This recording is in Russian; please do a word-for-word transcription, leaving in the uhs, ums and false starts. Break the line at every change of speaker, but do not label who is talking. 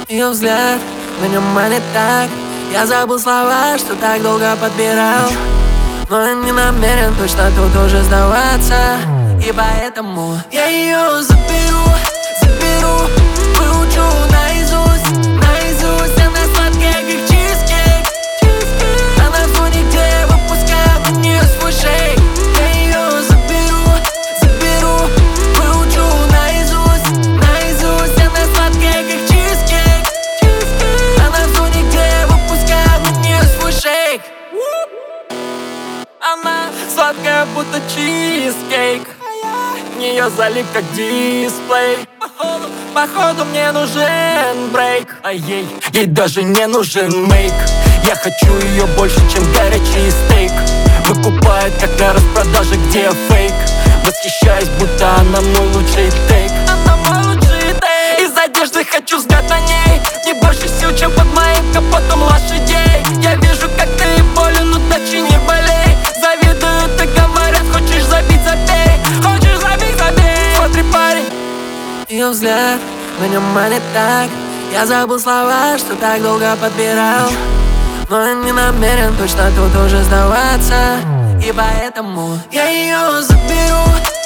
Ее взгляд, на нем манит так. Я забыл слова, что так долго подбирал. Но я не намерен точно тут уже сдаваться. И поэтому я ее заберу, заберу, выучу наизусть, наизусть. Она сладкая, как чизкейк. Она в зоне, где выпускаю на нее свой шейк. Я ее заберу, заберу, выучу наизусть, наизусть. Она сладкая, как чизкейк. Она в зоне, где выпускаю на нее свой шейк. Она сладкая, будто чизкейк. В нее залип, как дисплей. Походу, походу мне нужен брейк. А ей, ей даже не нужен мейк. Я хочу ее больше, чем горячий стейк. Выкупает, как на распродаже, где фейк. Восхищаюсь, будто она мой лучший тейк. Она мой лучший тейк. Из одежды хочу взгляд на ней. Не больше сил, чем под моим капотом лошадей. Я вижу, как ты болен, но дальше не болей. Завидую, ты говорят, хочешь забить, забей. Хочешь забить, забей. Смотри, парень. Ее взгляд, на нем манит так. Я забыл слова, что так долго подбирал. Но я не намерен точно тут уже сдаваться. И поэтому я ее заберу.